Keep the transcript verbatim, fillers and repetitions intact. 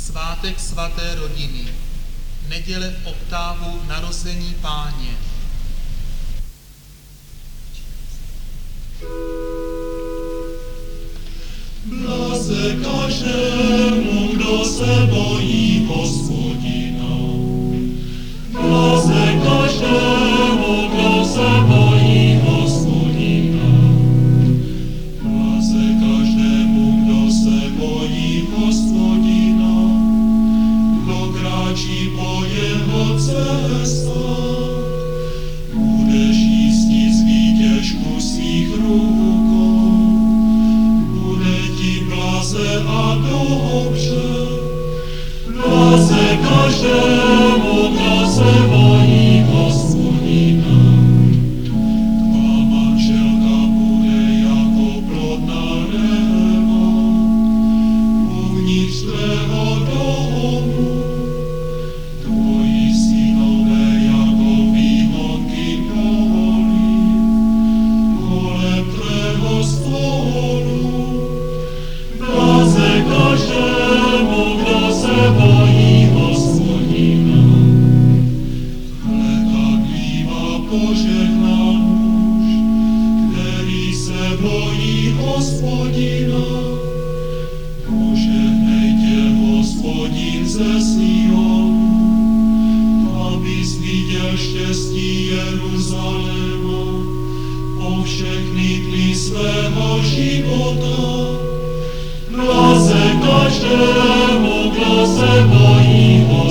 Svátek svaté rodiny, neděle v oktávu narození Páně. Blaze každému, kdo se bojí Hospodina. Blaze každému, kdo se bojí Hospodina. Blaze každému, kdo se bojí Hospodina. Kdo kráčí po jeho cestách, budeš jísti z výtěžku svých rukou. Bude ti blaze a dobře. Blaze každému, kdo se bojí Hospodina. Tvá manželka bude jako plodná réva uvnitř tvého domu. Tvoji synové jako výhonky polí kolem tvého stolu. Blaze každému, kdo se bojí Hospodina. Hledat bývá požehnán muž, který se bojí Hospodina. Požehnej Hospodin ze Sionu, abys viděl štěstí Jeruzaléma po všechny dny svého života. Blaze každému, kdo se bojí Hospodina.